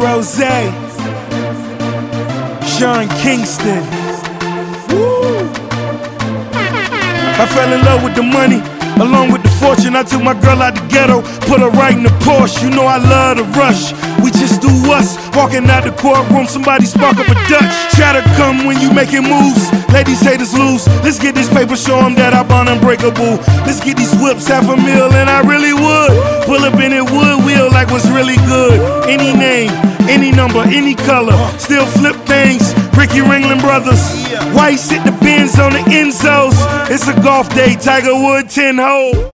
Rose, Sean Kingston. Woo. I fell in love with the money, along with the fortune. I took my girl out the ghetto, put her right in the Porsche. You know I love the rush. We just do us, walking out the courtroom, somebody spark up a Dutch. Try to come when you making moves, ladies haters lose. Let's get this paper, show them that I bond unbreakable. Let's get these whips, $500,000 and I really would. Pull up in it wood wheel like what's really good. Any name, any number, any color, still flip things. Ricky Ringling Brothers, White sit the Benz on the Enzos. It's a golf day, Tiger Wood 10 hole.